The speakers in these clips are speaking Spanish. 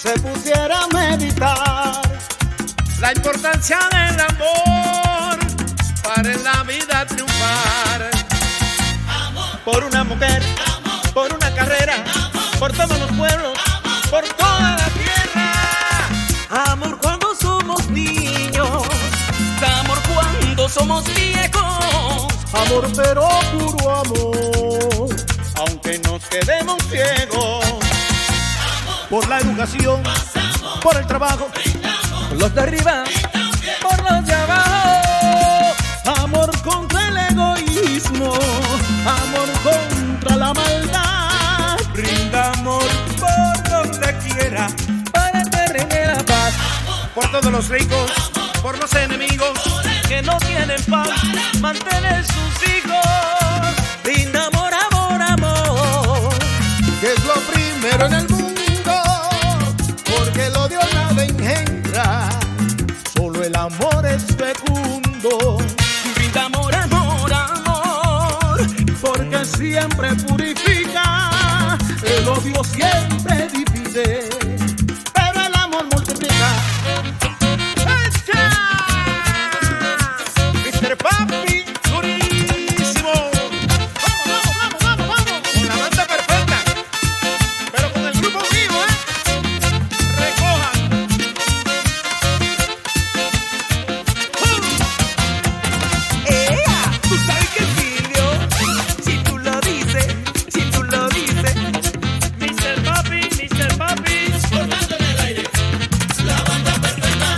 se pusiera a meditar la importancia del amor para en la vida triunfar. por una mujer, por una carrera, por todos los pueblos, por toda la tierra. Amor cuando somos niños, amor cuando somos viejos, Amor pero puro amor, aunque nos quedemos ciegos. Por la educación, por el trabajo, por los de arriba, por los de abajo. amor contra el egoísmo, amor contra la maldad. Brinda amor por donde quiera, Para que reine la paz, por todos los ricos, por los enemigos que no tienen paz, mantener sus hijos. Brinda amor, amor, amor. Que es lo primero en el mundo, porque el odio nada engendra, solo el amor es fecundo. Brinda amor, amor, amor. Porque siempre purifica, el odio siempre divide, pero el amor multiplica. ¡Echa! Mr. Papi, durísimo. Vamos. con la banda perfecta, pero con el grupo vivo, recojan. ¡Ea! ¿Tú sabes qué, Silvio? Si tú lo dices, si tú lo dices. Mr. Papi, Sonando en el aire, la banda perfecta.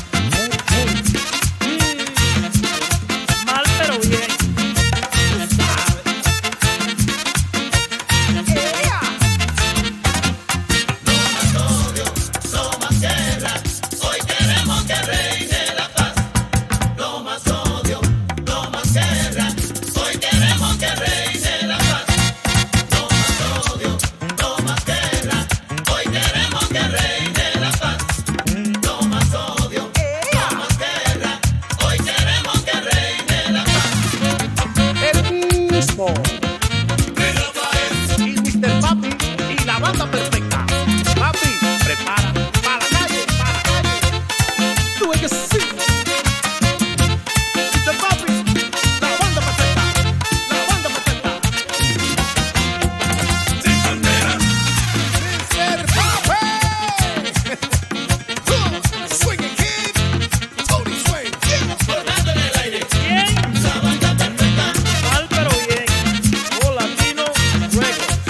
mal pero bien. ¡Ea! No más guerra, hoy queremos que reine la paz. No más odio, no más guerra, hoy queremos que reine la paz. No más odio, no más guerra, hoy queremos que reine la paz. No más odio, no más guerra, hoy queremos que reine la paz. El mismo. ¡Que Rafael! Y Mr. Papi y la banda perfecta. Papi, prepara para la calle, para la calle. Tú es que sí. Mr. Papi, la banda perfecta, la banda perfecta. Sin bandera, Mr. Papi. Swing it, kid. Tony Swing. sonando en el aire, Bien, la banda perfecta. mal pero bien. O Latino Records.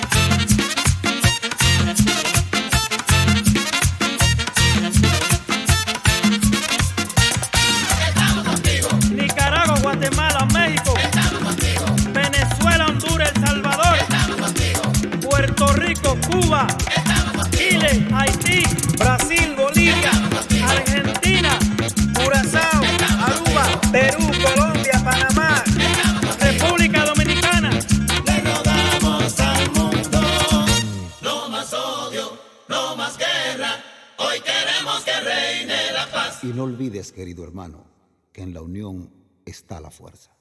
Estamos contigo, Nicaragua, Guatemala, México, estamos contigo, Venezuela, Honduras, El Salvador, estamos contigo, Puerto Rico, Cuba, estamos contigo. Chile, Haití, Brasil, Bolivia, Argentina, Curazao, Aruba, Perú, Colombia, Panamá, República Dominicana. Le rodamos al mundo. No más odio, no más guerra. Hoy queremos que reine la paz. Y no olvides, querido hermano, que en la unión está la fuerza.